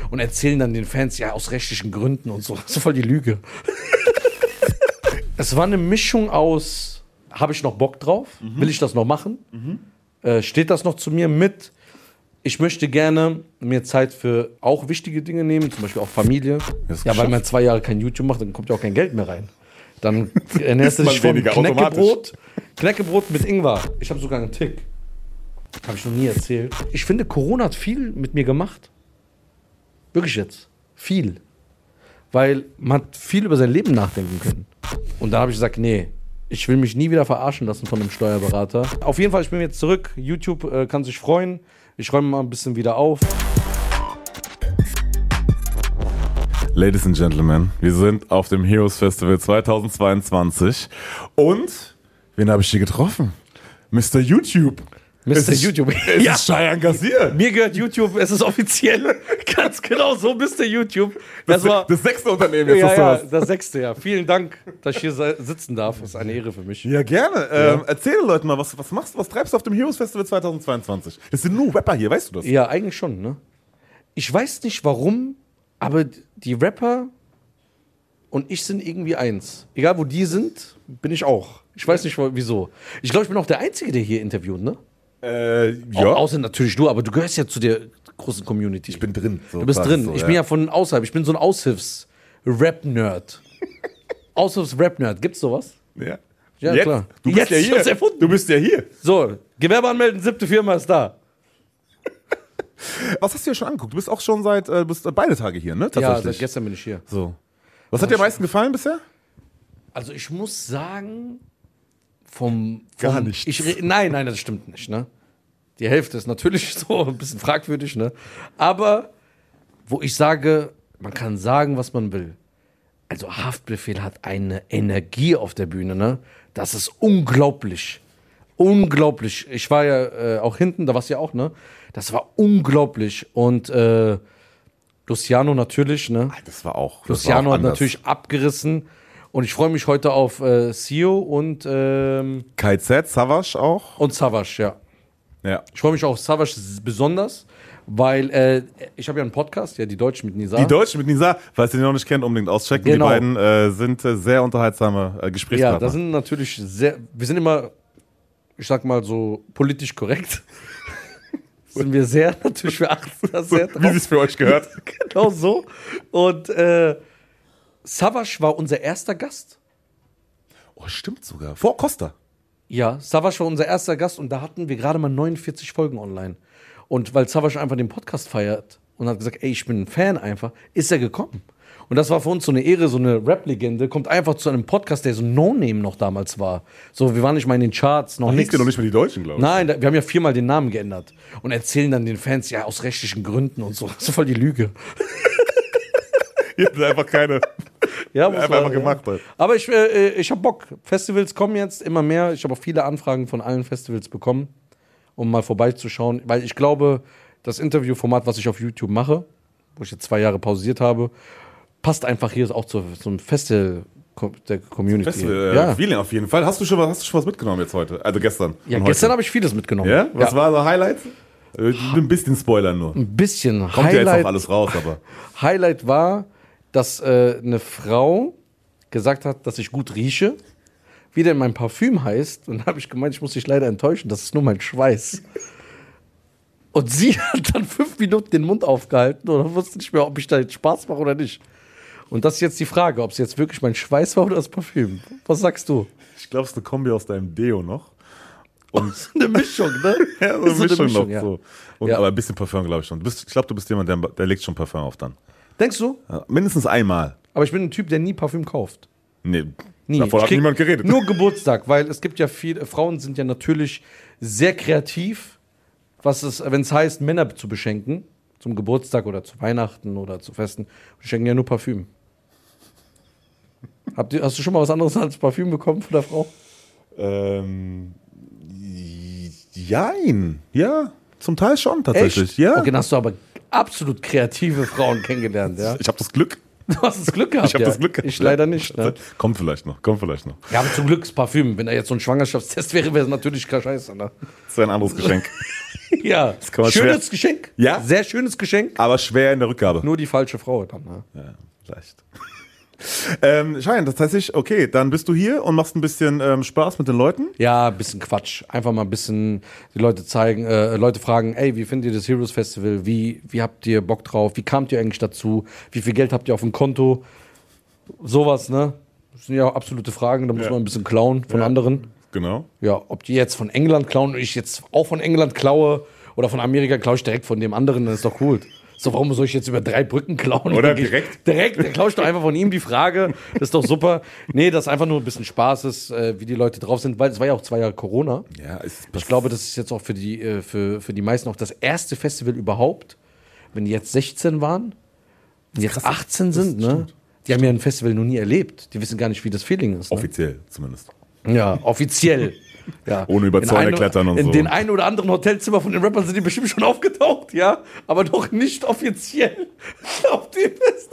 und erzählen dann den Fans, ja, aus rechtlichen Gründen und so. Das ist voll die Lüge. Es war eine Mischung aus, habe ich noch Bock drauf? Will ich das noch machen? Steht das noch zu mir mit? Ich möchte gerne mir Zeit für auch wichtige Dinge nehmen, zum Beispiel auch Familie. Ja, weil man 2 Jahre kein YouTube macht, dann kommt ja auch kein Geld mehr rein. Dann ernährst du dich von Knäckebrot mit Ingwer. Ich habe sogar einen Tick. Habe ich noch nie erzählt. Ich finde, Corona hat viel mit mir gemacht. Wirklich jetzt. Viel. Weil man hat viel über sein Leben nachdenken können. Und da habe ich gesagt, nee, ich will mich nie wieder verarschen lassen von einem Steuerberater. Auf jeden Fall, ich bin jetzt zurück. YouTube kann sich freuen. Ich räume mal ein bisschen wieder auf. Ladies and Gentlemen, wir sind auf dem Heroes Festival 2022 und wen habe ich hier getroffen? Mr. YouTube. YouTube. Es ist Cheyenne Gassier. Mir gehört YouTube, es ist offiziell. Ganz genau so, Mr. YouTube. Das 6. Unternehmen jetzt. Ja, das 6. Ja. Vielen Dank, dass ich hier sitzen darf. Das ist eine Ehre für mich. Ja, gerne. Erzähl den Leuten mal, was machst du, was treibst du auf dem Heroes Festival 2022? Das sind nur Rapper hier, weißt du das? Ja, eigentlich schon, ne? Ich weiß nicht warum, aber die Rapper und ich sind irgendwie eins. Egal wo die sind, bin ich auch. Ich weiß nicht wieso. Ich glaube, ich bin auch der Einzige, der hier interviewt, ne? Ja. Außer natürlich du, aber du gehörst ja zu der großen Community. Ich bin drin. So du bist drin. So, ich bin ja von außerhalb. Ich bin so ein Aushilfs-Rap-Nerd. Aushilfs-Rap-Nerd. Gibt's sowas? Ja. Ja, jetzt? klar. Du bist jetzt ja hier. Erfunden. Du bist ja hier. So, Gewerbe anmelden, 7. Firma ist da. Was hast du dir schon angeguckt? Du bist auch schon bist beide Tage hier, ne? Ja, seit gestern bin ich hier. So. Was hat dir am meisten gefallen bisher? Also ich muss sagen, Gar nichts. Nein, das stimmt nicht, ne? Die Hälfte ist natürlich so ein bisschen fragwürdig, ne? Aber wo ich sage, man kann sagen, was man will. Also Haftbefehl hat eine Energie auf der Bühne, ne? Das ist unglaublich. Unglaublich. Ich war ja auch hinten, da warst du ja auch, ne? Das war unglaublich. Und Luciano natürlich, ne? Das war auch. Luciano hat natürlich abgerissen. Und ich freue mich heute auf Sio und KZ, Savas auch. Und Savas, ja. Ich freue mich auch auf Savas besonders, weil ich habe ja einen Podcast, ja, Die Deutschen mit Nisa. Die Deutschen mit Nisa, falls ihr den noch nicht kennt, unbedingt auschecken. Genau. Die beiden sind sehr unterhaltsame Gesprächspartner. Ja, das sind natürlich wir sind immer, ich sag mal so, politisch korrekt. Sind wir sehr, natürlich, wir achten da sehr drauf. Wie es für euch gehört. Genau so. Und Savas war unser erster Gast. Oh, stimmt sogar. Vor Costa. Ja, Savas war unser erster Gast und da hatten wir gerade mal 49 Folgen online. Und weil Savas einfach den Podcast feiert und hat gesagt, ey, ich bin ein Fan einfach, ist er gekommen. Und das war für uns so eine Ehre, so eine Rap-Legende, kommt einfach zu einem Podcast, der so No-Name noch damals war. So, wir waren nicht mal in den Charts, noch nichts. Noch nicht mal die Deutschen, glaube ich. Nein, wir haben ja 4-mal den Namen geändert und erzählen dann den Fans, ja, aus rechtlichen Gründen und so. Das ist voll die Lüge. Ihr habt einfach keine... Ja, einfach gemacht. Ja. Aber ich habe Bock. Festivals kommen jetzt immer mehr. Ich habe auch viele Anfragen von allen Festivals bekommen, um mal vorbeizuschauen. Weil ich glaube, das Interviewformat, was ich auf YouTube mache, wo ich jetzt 2 Jahre pausiert habe, passt einfach hier auch zu so einem Festival der Community. Festival, ja. Feeling auf jeden Fall. Hast du schon was mitgenommen jetzt heute? Also gestern? Ja, gestern habe ich vieles mitgenommen. Ja? Was war so Highlights? Ein bisschen Spoilern nur. Ein bisschen. Kommt Highlight, ja jetzt auch alles raus, aber... Highlight war, dass eine Frau gesagt hat, dass ich gut rieche, wie denn mein Parfüm heißt. Und dann habe ich gemeint, ich muss dich leider enttäuschen, das ist nur mein Schweiß. Und sie hat dann 5 Minuten den Mund aufgehalten und wusste nicht mehr, ob ich da jetzt Spaß mache oder nicht. Und das ist jetzt die Frage, ob es jetzt wirklich mein Schweiß war oder das Parfüm. Was sagst du? Ich glaube, es ist eine Kombi aus deinem Deo noch. Und eine Mischung, ne? Ja, so eine Mischung noch. Ja. So. Und, aber ein bisschen Parfüm, glaube ich schon. Ich glaube, du bist jemand, der legt schon Parfüm auf dann. Denkst du? Ja, mindestens einmal. Aber ich bin ein Typ, der nie Parfüm kauft. Nee, nie. Davon hat niemand geredet. Nur Geburtstag, weil es gibt ja viele, Frauen sind ja natürlich sehr kreativ, wenn es heißt, Männer zu beschenken, zum Geburtstag oder zu Weihnachten oder zu Festen, die schenken ja nur Parfüm. Hast du schon mal was anderes als Parfüm bekommen von der Frau? Jein. Ja, zum Teil schon tatsächlich. Echt? Ja. Okay, dann hast du aber absolut kreative Frauen kennengelernt, ja? Ich habe das Glück. Du hast das Glück gehabt, Ich habe das Glück gehabt. Ich leider nicht, ne? Kommt vielleicht noch. Ja, aber zum Glück das Parfüm. Wenn da jetzt so ein Schwangerschaftstest wäre, wäre es natürlich kein Scheiße, ne? Das ist ein anderes Geschenk. Ja, Das kann man schönes schwer- Geschenk. Ja? Sehr schönes Geschenk. Aber schwer in der Rückgabe. Nur die falsche Frau dann. Ne? Ja, leicht. Schein, das heißt, okay, dann bist du hier und machst ein bisschen Spaß mit den Leuten. Ja, ein bisschen Quatsch. Einfach mal ein bisschen die Leute zeigen, Leute fragen, ey, wie findet ihr das Heroes Festival? Wie habt ihr Bock drauf? Wie kamt ihr eigentlich dazu? Wie viel Geld habt ihr auf dem Konto? Sowas, ne? Das sind ja absolute Fragen, da muss man ein bisschen klauen von anderen. Genau. Ja, ob die jetzt von England klauen und ich jetzt auch von England klaue oder von Amerika klaue ich direkt von dem anderen, dann ist doch cool. So, warum soll ich jetzt über 3 Brücken klauen? Oder Dann geh ich direkt? Direkt, dann klaue ich doch einfach von ihm die Frage. Das ist doch super. Nee, das ist einfach nur ein bisschen Spaß ist, wie die Leute drauf sind, weil es war ja auch 2 Jahre Corona. Ja, Ich glaube, das ist jetzt auch für die meisten auch das erste Festival überhaupt, wenn die jetzt 16 waren und jetzt krass. 18 sind, Das ne? stimmt. Die haben ja ein Festival noch nie erlebt. Die wissen gar nicht, wie das Feeling ist. Ne? offiziell zumindest. Ja, offiziell. Ja. Ohne über Zäune klettern und in so. In den ein oder anderen Hotelzimmer von den Rappern sind die bestimmt schon aufgetaucht, ja, aber noch nicht offiziell auf dem Fest.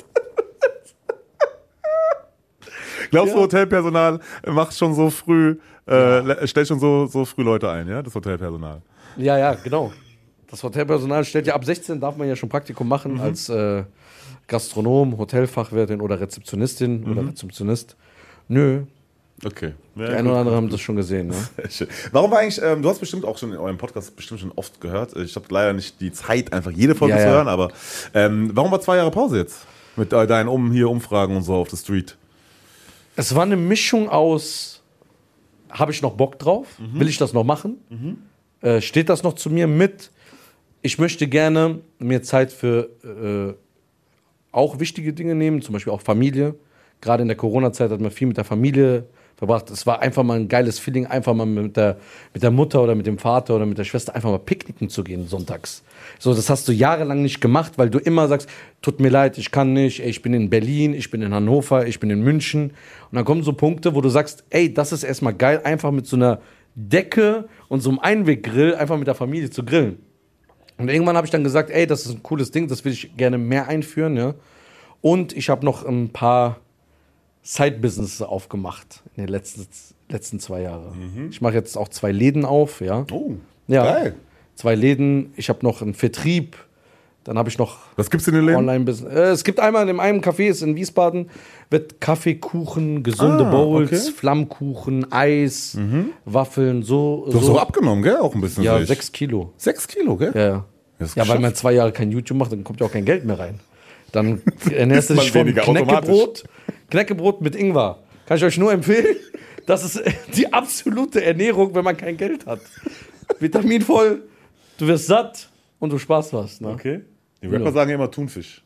Glaubst du, Ja. Hotelpersonal macht schon so früh, stellt schon so früh Leute ein, ja? Das Hotelpersonal. Ja, genau. Das Hotelpersonal stellt ja ab 16 darf man ja schon Praktikum machen als Gastronom, Hotelfachwirtin oder Rezeptionistin oder Rezeptionist. Nö, Okay. die einen oder anderen haben das schon gesehen, ne? Sehr schön. Warum war eigentlich, du hast bestimmt auch schon in eurem Podcast bestimmt schon oft gehört, ich habe leider nicht die Zeit, einfach jede Folge Ja, zu ja. hören, aber warum war 2 Jahre Pause jetzt? Mit deinen Umfragen und so auf der Street. Es war eine Mischung aus, habe ich noch Bock drauf? Will ich das noch machen? Steht das noch zu mir mit? Ich möchte gerne mir Zeit für auch wichtige Dinge nehmen, zum Beispiel auch Familie. Gerade in der Corona-Zeit hat man viel mit der Familie verbracht. Es war einfach mal ein geiles Feeling, einfach mal mit der Mutter oder mit dem Vater oder mit der Schwester einfach mal picknicken zu gehen sonntags. So, das hast du jahrelang nicht gemacht, weil du immer sagst, tut mir leid, ich kann nicht, ey, ich bin in Berlin, ich bin in Hannover, ich bin in München. Und dann kommen so Punkte, wo du sagst, ey, das ist erstmal geil, einfach mit so einer Decke und so einem Einweggrill einfach mit der Familie zu grillen. Und irgendwann habe ich dann gesagt, ey, das ist ein cooles Ding, das will ich gerne mehr einführen, ja. Und ich habe noch ein paar Side-Businesses aufgemacht in den letzten 2 Jahren. Ich mache jetzt auch 2 Läden auf, ja. Oh, Ja, geil. 2 Läden. Ich habe noch einen Vertrieb. Dann habe ich noch Was gibt's in den Läden? Online-Business. Es gibt einmal in einem Café, ist in Wiesbaden, wird Kaffee, Kuchen, gesunde Bowls, okay. Flammkuchen, Eis, Waffeln, so. Du hast auch abgenommen, gell? Auch ein bisschen. Ja, sehe ich. 6 Kilo. 6 Kilo, gell? Ja. Das ist Ja, weil geschafft. man 2 Jahre kein YouTube macht, dann kommt ja auch kein Geld mehr rein. Dann ernährst du Isst man dich von weniger Knäckebrot mit Ingwer. Kann ich euch nur empfehlen. Das ist die absolute Ernährung, wenn man kein Geld hat. Vitaminvoll, du wirst satt und du Spaß hast. Ne? Okay. Die Rapper Ja. sagen immer Thunfisch.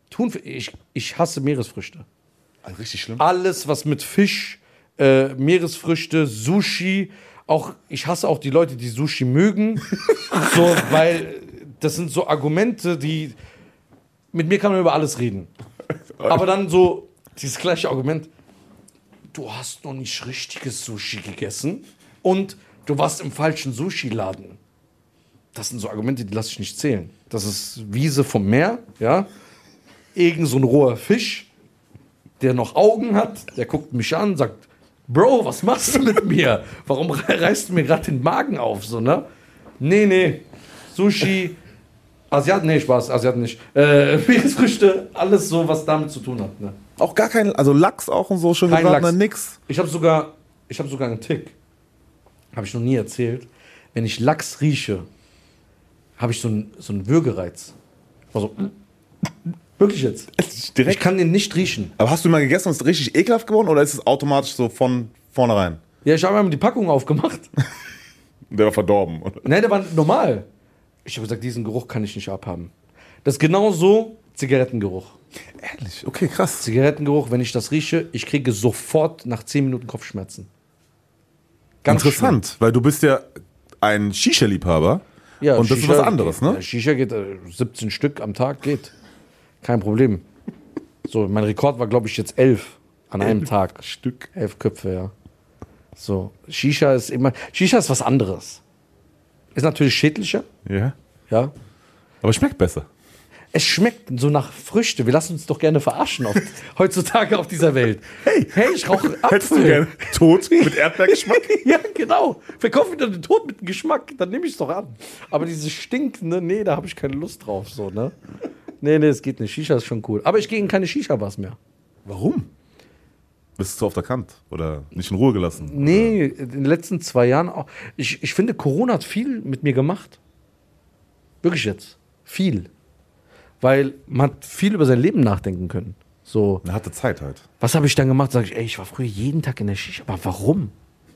Ich hasse Meeresfrüchte. Also richtig schlimm. Alles, was mit Fisch, Meeresfrüchte, Sushi, auch ich hasse auch die Leute, die Sushi mögen. So, weil das sind so Argumente, die. Mit mir kann man über alles reden. Aber dann so, dieses gleiche Argument, du hast noch nicht richtiges Sushi gegessen und du warst im falschen Sushi-Laden. Das sind so Argumente, die lasse ich nicht zählen. Das ist Wiese vom Meer, ja. Irgend so ein roher Fisch, der noch Augen hat, der guckt mich an, sagt, Bro, was machst du mit mir? Warum reißt du mir gerade den Magen auf, so, ne? Nee, Sushi, Asiaten, nee, Spaß, Asiaten nicht. Meeresfrüchte, alles so, was damit zu tun hat, ne? Auch gar kein, also Lachs auch und so, schon Kein gebratener, Lachs. nix. Ich habe sogar einen Tick. Habe ich noch nie erzählt. Wenn ich Lachs rieche, habe ich so einen Würgereiz. Also, wirklich jetzt. Direkt. Ich kann den nicht riechen. Aber hast du mal gegessen und ist richtig ekelhaft geworden oder ist es automatisch so von vornherein? Ja, ich habe einmal die Packung aufgemacht. Der war verdorben. Oder? Nein, der war normal. Ich habe gesagt, diesen Geruch kann ich nicht abhaben. Das ist genauso Zigarettengeruch. Ehrlich? Okay, krass. Zigarettengeruch, wenn ich das rieche, ich kriege sofort nach 10 Minuten Kopfschmerzen. Ganz Interessant, weil du bist ja ein Shisha-Liebhaber. Ja, Und das ist was anderes, ne? Ja, Shisha geht 17 Stück am Tag, geht. Kein Problem. So, mein Rekord war, glaube ich, jetzt 11 an einem Tag. Stück. 11 Köpfe, ja. So, Shisha ist was anderes. Ist natürlich schädlicher, Ja. ja. Aber schmeckt besser. Es schmeckt so nach Früchte. Wir lassen uns doch gerne verarschen heutzutage auf dieser Welt. Hey, ich rauche Apfel. Hättest du gerne tot mit Erdbeergeschmack? Ja, genau. Verkauf wieder den Tod mit dem Geschmack, dann nehme ich es doch an. Aber diese stinkende, nee, da habe ich keine Lust drauf. So, ne? Nee, es geht nicht. Shisha ist schon cool. Aber ich gehe in keine Shisha-Bars mehr. Warum? Bist du zu oft erkannt oder nicht in Ruhe gelassen? Nee, in den letzten 2 Jahren auch. Ich finde, Corona hat viel mit mir gemacht. Wirklich jetzt. Viel. Weil man hat viel über sein Leben nachdenken können. So, Er hatte Zeit halt. was habe ich dann gemacht? Sag ich, ey, ich war früher jeden Tag in der Shisha. Aber warum?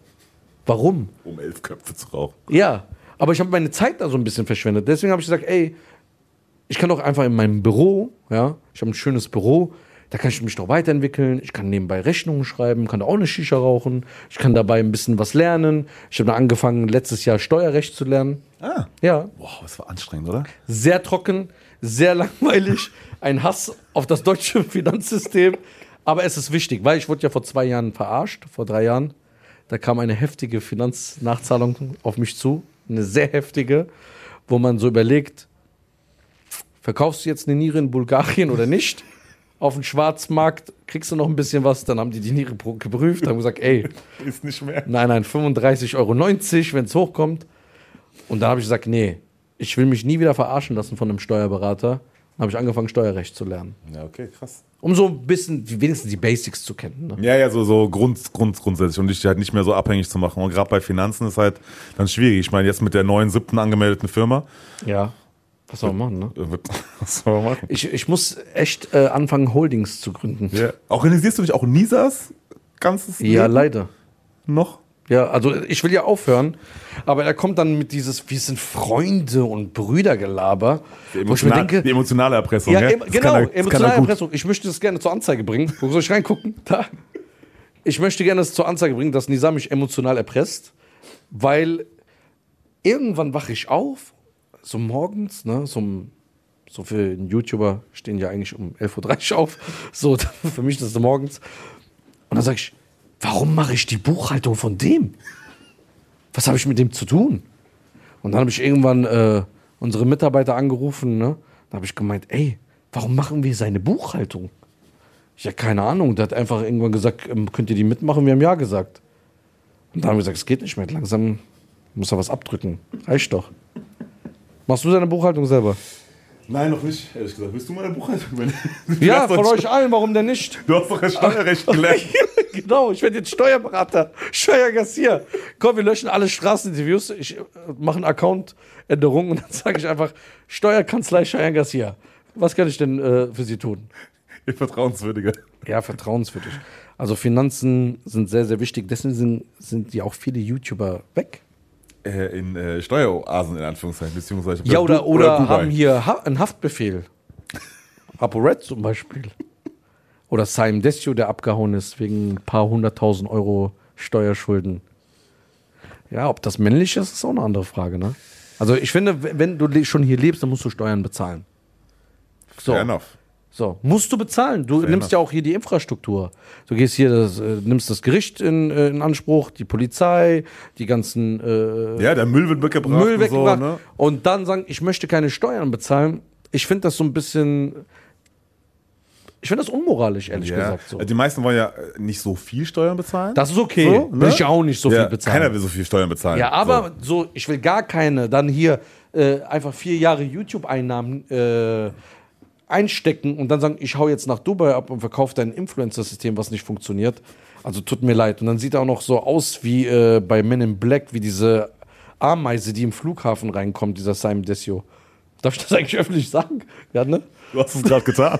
Warum? Um 11 Köpfe zu rauchen. Ja, aber ich habe meine Zeit da so ein bisschen verschwendet. Deswegen habe ich gesagt, ey, ich kann doch einfach in meinem Büro, ja, ich habe ein schönes Büro, da kann ich mich doch weiterentwickeln. Ich kann nebenbei Rechnungen schreiben, kann da auch eine Shisha rauchen. Ich kann dabei ein bisschen was lernen. Ich habe dann angefangen, letztes Jahr Steuerrecht zu lernen. Ah. Ja, Wow, das war anstrengend, oder? sehr trocken, sehr langweilig, ein Hass auf das deutsche Finanzsystem. Aber es ist wichtig, weil ich wurde ja vor 2 Jahren verarscht, vor 3 Jahren. Da kam eine heftige Finanznachzahlung auf mich zu, eine sehr heftige, wo man so überlegt, verkaufst du jetzt eine Niere in Bulgarien oder nicht? Auf dem Schwarzmarkt kriegst du noch ein bisschen was, dann haben die Niere geprüft, haben gesagt, ey, Ist nicht mehr. nein, 35,90 Euro, wenn es hochkommt. Und dann habe ich gesagt, nee, ich will mich nie wieder verarschen lassen von einem Steuerberater. Dann habe ich angefangen, Steuerrecht zu lernen. Ja, okay, krass. Um so ein bisschen, wenigstens die Basics zu kennen. Ne? Ja, so grundsätzlich und dich halt nicht mehr so abhängig zu machen. Und gerade bei Finanzen ist halt dann schwierig. Ich meine, jetzt mit der neuen 7. angemeldeten Firma. Ja. Was soll man machen, ne? Was soll man machen? Ich muss echt anfangen, Holdings zu gründen. Ja. Organisierst du nicht auch Nisas ganzes Ja, Leben leider. noch? Ja, also ich will ja aufhören, aber er kommt dann mit dieses, wir sind Freunde und Brüdergelaber, wo ich mir denke, Die emotionale Erpressung. ja, Ja, Das genau, kann er- das kann er emotionale gut. Erpressung. Ich möchte das gerne zur Anzeige bringen. Wo soll ich reingucken? Da. Ich möchte gerne das zur Anzeige bringen, dass Nisa mich emotional erpresst, weil irgendwann wache ich auf, so morgens, ne, so für einen YouTuber stehen ja eigentlich um 11:30 Uhr auf, so für mich ist das morgens. Und dann sage ich, warum mache ich die Buchhaltung von dem? Was habe ich mit dem zu tun? Und dann habe ich irgendwann unsere Mitarbeiter angerufen, ne? Da habe ich gemeint, ey, warum machen wir seine Buchhaltung? Ich habe keine Ahnung. Der hat einfach irgendwann gesagt, könnt ihr die mitmachen? Wir haben ja gesagt. Und dann haben wir gesagt, es geht nicht mehr. Langsam muss er was abdrücken. Reicht doch. Machst du deine Buchhaltung selber? Nein, noch nicht, ehrlich gesagt. Willst du meine Buchhaltung übernehmen? Ja, Du hast von doch- euch allen, warum denn nicht? Du hast doch das Steuerrecht gelernt. Genau, ich werde jetzt Steuerberater, Steuergassier. Komm, wir löschen alle Straßeninterviews. Ich mache eine Account-Änderung und dann sage ich einfach Steuerkanzlei, Steuergassier. Was kann ich denn für Sie tun? Ihr Vertrauenswürdiger. Ja, vertrauenswürdig. Also Finanzen sind sehr, sehr wichtig. Deswegen sind ja auch viele YouTuber weg. In Steueroasen, in Anführungszeichen, beziehungsweise. Ja, oder Dubai. haben hier einen Haftbefehl. ApoRed zum Beispiel. Oder Simon Desio, der abgehauen ist wegen ein paar 100.000 Euro Steuerschulden. Ja, ob das männlich ist, ist auch eine andere Frage, ne? Also ich finde, wenn du schon hier lebst, dann musst du Steuern bezahlen. So. Fair enough. So, musst du bezahlen. Du nimmst ja auch hier die Infrastruktur. Du gehst hier, nimmst das Gericht in Anspruch, die Polizei, die ganzen Ja, der Müll wird weggebracht. Müll und weggebracht. So, ne? Und dann sagen, ich möchte keine Steuern bezahlen. Ich finde das so ein bisschen. Ich finde das unmoralisch, ehrlich Ja. gesagt. So. Die meisten wollen ja nicht so viel Steuern bezahlen. Das ist okay. So, ne? Will ich auch nicht so Ja, viel bezahlen. Keiner will so viel Steuern bezahlen. Ja, aber so, ich will gar keine. Dann hier einfach 4 Jahre YouTube-Einnahmen einstecken und dann sagen, ich hau jetzt nach Dubai ab und verkaufe dein Influencer-System, was nicht funktioniert. Also tut mir leid. Und dann sieht er auch noch so aus wie bei Men in Black, wie diese Ameise, die im Flughafen reinkommt, dieser Simon Desio. Darf ich das eigentlich öffentlich sagen? Ja, ne? Du hast es gerade getan.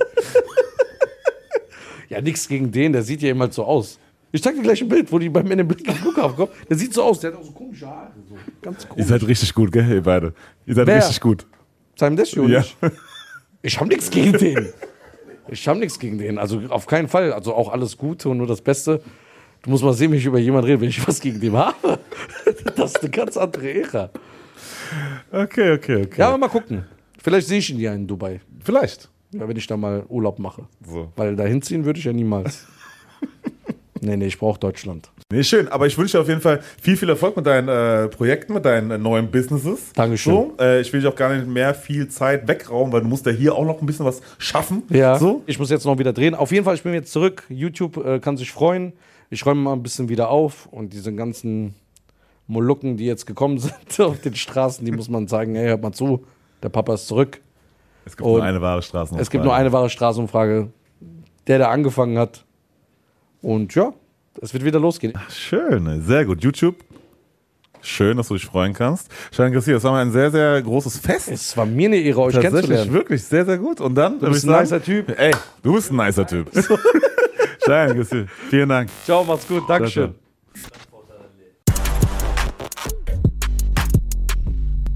Ja, nichts gegen den, der sieht ja immer halt so aus. Ich zeig dir gleich ein Bild, wo die bei Men in Black am Flughafen kommen. Der sieht so aus, der hat auch so komische Haare. So. Ganz Ihr komisch. seid richtig gut, gell, ihr beide? Ihr seid Wer? richtig gut. Simon Desio Ja. nicht. Ich habe nichts gegen den. Ich habe nichts gegen den. Also auf keinen Fall. Also auch alles Gute und nur das Beste. Du musst mal sehen, wie ich über jemanden rede, wenn ich was gegen den habe. Das ist eine ganz andere Ära. Okay. Ja, aber mal gucken. Vielleicht sehe ich ihn ja in Dubai. Vielleicht. Ja, wenn ich da mal Urlaub mache. So. Weil dahin ziehen würde ich ja niemals. Nee, ich brauche Deutschland. Nee, schön. Aber ich wünsche dir auf jeden Fall viel, viel Erfolg mit deinen Projekten, mit deinen neuen Businesses. Dankeschön. So, ich will dich auch gar nicht mehr viel Zeit wegrauben, weil du musst ja hier auch noch ein bisschen was schaffen. Ja, So. ich muss jetzt noch wieder drehen. Auf jeden Fall, ich bin jetzt zurück. YouTube kann sich freuen. Ich räume mal ein bisschen wieder auf und diese ganzen Molukken, die jetzt gekommen sind auf den Straßen, die muss man sagen, hey, hört mal zu, der Papa ist zurück. Es gibt nur eine wahre Straßenumfrage. Es gibt nur eine wahre Straßenumfrage. Der angefangen hat. Und ja, es wird wieder losgehen. Schön, sehr gut. YouTube, schön, dass du dich freuen kannst. Schein Garcia, das war mal ein sehr, sehr großes Fest. Es war mir eine Ehre, euch Tatsächlich, kennenzulernen. wirklich, sehr, sehr gut. Und dann, Du bist ein nicer Typ. Ey, du bist ein nicer Typ. Schein Garcia, vielen Dank. Ciao, macht's gut. Dankeschön. Ciao, ciao.